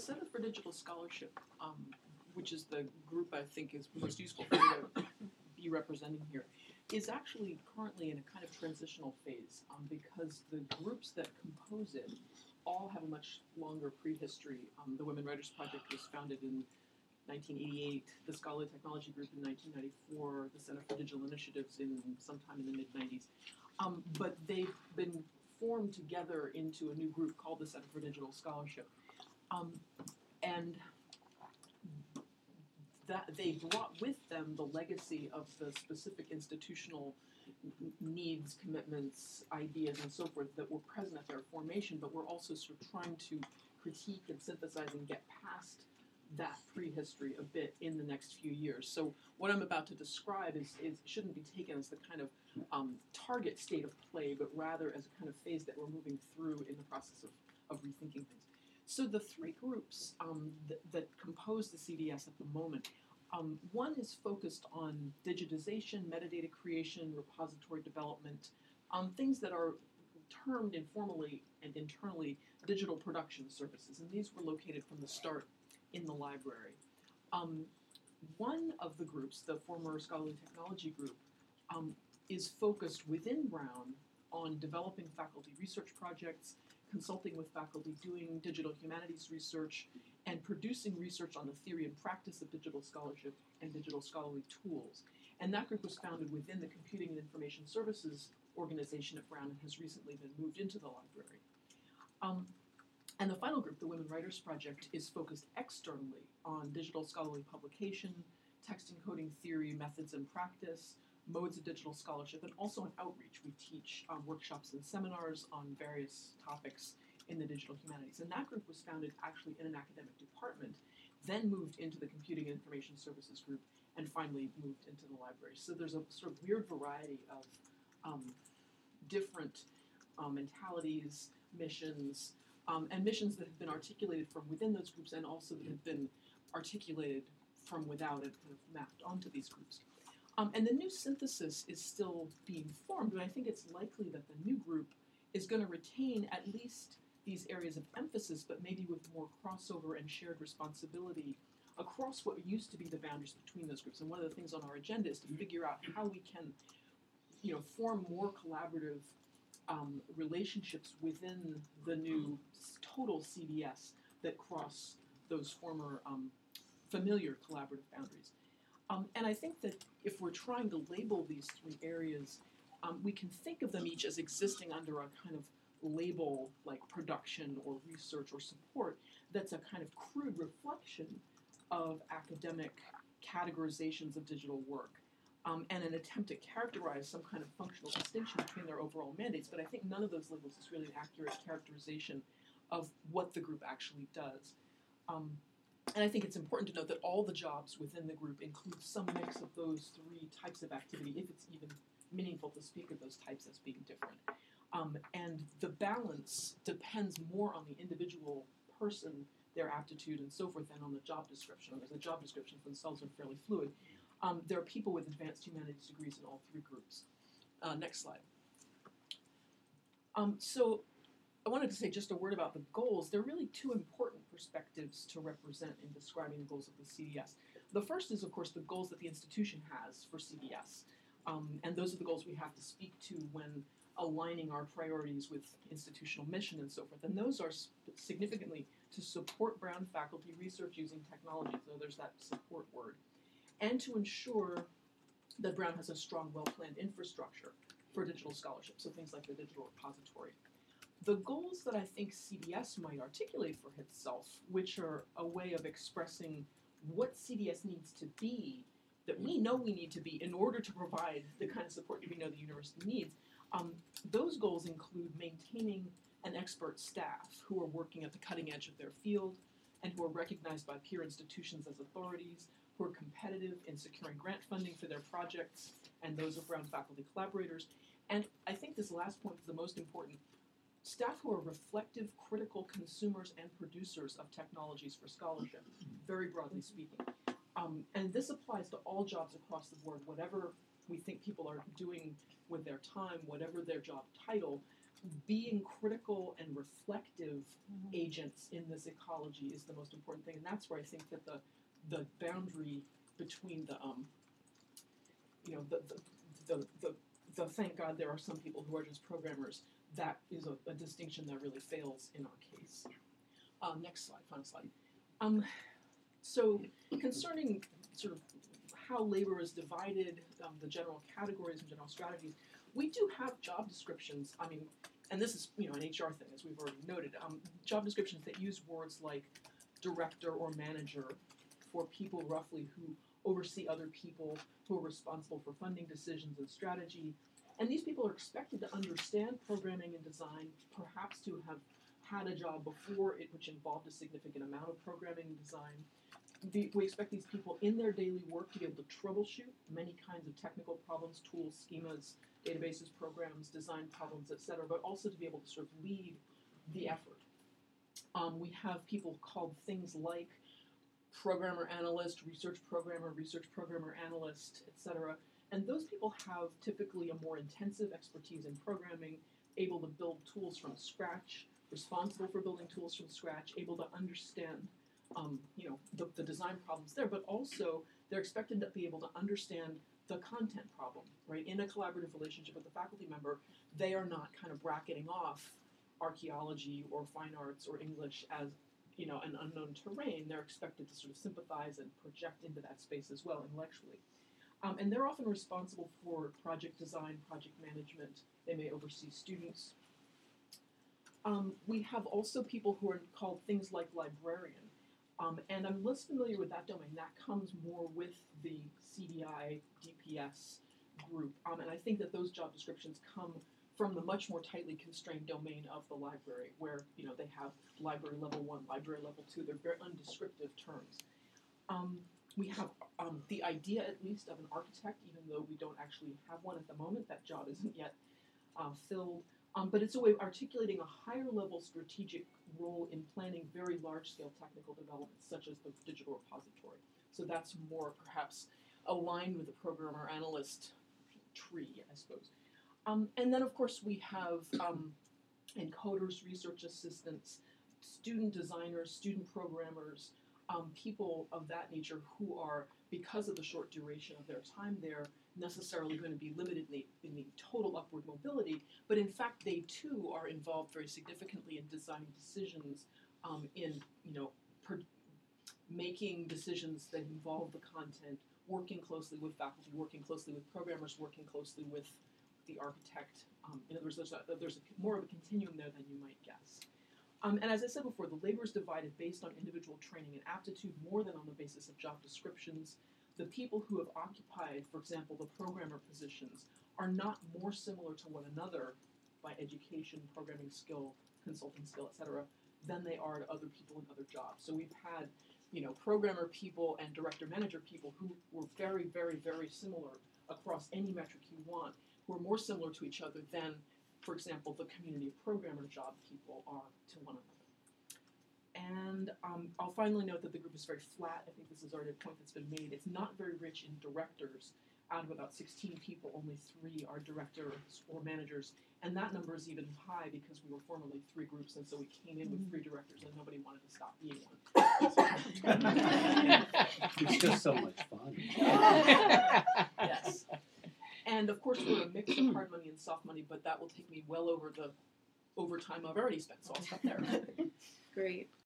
Center for Digital Scholarship, which is the group I think is most useful for me to be representing here, is actually currently in a kind of transitional phase because the groups that compose it all have a much longer prehistory. The Women Writers Project was founded in 1988, the Scholarly Technology Group in 1994, the Center for Digital Initiatives in sometime in the mid-90s. But they've been formed together into a new group called the Center for Digital Scholarship. And that they brought with them the legacy of the specific institutional needs, commitments, ideas, and so forth that were present at their formation, but we're also sort of trying to critique and synthesize and get past that prehistory a bit in the next few years. So what I'm about to describe is shouldn't be taken as the kind of target state of play, but rather as a kind of phase that we're moving through in the process of rethinking things. So the three groups that compose the CDS at the moment, one is focused on digitization, metadata creation, repository development, things that are termed informally and internally digital production services, and these were located from the start in the library. One of the groups, the former Scholarly Technology Group, is focused within Brown on developing faculty research projects, consulting with faculty, doing digital humanities research, and producing research on the theory and practice of digital scholarship and digital scholarly tools. And that group was founded within the Computing and Information Services organization at Brown and has recently been moved into the library. And the final group, the Women Writers Project, is focused externally on digital scholarly publication, text encoding theory, methods and practice, modes of digital scholarship, and also on outreach. We teach workshops and seminars on various topics in the digital humanities. And that group was founded actually in an academic department, then moved into the Computing and Information Services group, and finally moved into the library. So there's a sort of weird variety of different mentalities, missions, and missions that have been articulated from within those groups and also that have been articulated from without and kind of mapped onto these groups. And the new synthesis is still being formed, but I think it's likely that the new group is going to retain at least these areas of emphasis, but maybe with more crossover and shared responsibility across what used to be the boundaries between those groups. And one of the things on our agenda is to figure out how we can, form more collaborative relationships within the new total CDS that cross those former familiar collaborative boundaries. And I think that if we're trying to label these three areas, we can think of them each as existing under a kind of label like production or research or support that's a kind of crude reflection of academic categorizations of digital work. And an attempt to characterize some kind of functional distinction between their overall mandates, but I think none of those labels is really an accurate characterization of what the group actually does. And I think it's important to note that all the jobs within the group include some mix of those three types of activity, if it's even meaningful to speak of those types as being different. And the balance depends more on the individual person, their aptitude, and so forth, than on the job description. Because the job descriptions themselves are fairly fluid. There are people with advanced humanities degrees in all three groups. Next slide. So I wanted to say just a word about the goals. There are really two important perspectives to represent in describing the goals of the CDS. The first is, of course, the goals that the institution has for CDS. And those are the goals we have to speak to when aligning our priorities with institutional mission and so forth. And those are significantly to support Brown faculty research using technology, so there's that support word, and to ensure that Brown has a strong, well-planned infrastructure for digital scholarship, so things like the digital repository. The goals that I think CDS might articulate for itself, which are a way of expressing what CDS needs to be, that we know we need to be in order to provide the kind of support that we know the university needs, those goals include maintaining an expert staff who are working at the cutting edge of their field and who are recognized by peer institutions as authorities, who are competitive in securing grant funding for their projects and those of Brown faculty collaborators. And I think this last point is the most important. Staff who are reflective, critical consumers and producers of technologies for scholarship, very broadly speaking. And this applies to all jobs across the board, whatever we think people are doing with their time, whatever their job title. being critical and reflective agents in this ecology is the most important thing, and that's where I think that the boundary between the thank God there are some people who are just programmers, that is a distinction that really fails in our case. Next slide, final slide. So concerning sort of how labor is divided, the general categories and general strategies, we do have job descriptions. I mean, and this is an HR thing, as we've already noted. Job descriptions that use words like director or manager for people roughly who oversee other people who are responsible for funding decisions and strategy. And these people are expected to understand programming and design, perhaps to have had a job before it which involved a significant amount of programming and design. We expect these people in their daily work to be able to troubleshoot many kinds of technical problems, tools, schemas, databases, programs, design problems, etc., but also to be able to sort of lead the effort. We have people called things like programmer analyst, research programmer analyst, etc. And those people have typically a more intensive expertise in programming, able to build tools from scratch, responsible for building tools from scratch, able to understand the design problems there, but also they're expected to be able to understand the content problem, right? In a collaborative relationship with a faculty member, they are not kind of bracketing off archaeology or fine arts or English as an unknown terrain. They're expected to sort of sympathize and project into that space as well intellectually. And they're often responsible for project design, project management. They may oversee students. We have also people who are called things like librarian. And I'm less familiar with that domain. That comes more with the CDI, DPS group. And I think that those job descriptions come from the much more tightly constrained domain of the library, where they have library level 1, library level 2. They're very undescriptive terms. We have the idea, at least, of an architect, even though we don't actually have one at the moment. That job isn't yet filled. But it's a way of articulating a higher level strategic role in planning very large-scale technical developments, such as the digital repository. So that's more, perhaps, aligned with the programmer analyst tree, I suppose. And then, of course, we have encoders, research assistants, student designers, student programmers, people of that nature who are, because of the short duration of their time there, necessarily going to be limited in the total upward mobility, but in fact they too are involved very significantly in designing decisions, in making decisions that involve the content, working closely with faculty, working closely with programmers, working closely with the architect. In other words, there's more of a continuum there than you might guess. And as I said before, the labor is divided based on individual training and aptitude more than on the basis of job descriptions. The people who have occupied, for example, the programmer positions are not more similar to one another by education, programming skill, consulting skill, etc., than they are to other people in other jobs. So we've had, programmer people and director manager people who were very, very, very similar across any metric you want, who are more similar to each other than, for example, the community of programmer job people are to one another. And I'll finally note that the group is very flat. I think this is already a point that's been made. It's not very rich in directors. Out of about 16 people, only 3 are directors or managers. And that number is even high because we were formerly 3 groups, and so we came in with 3 directors, and nobody wanted to stop being one. It's just so much fun. Yes. And of course, we're a mix of hard money and soft money, but that will take me well over the overtime I've already spent, so I'll stop there. Great.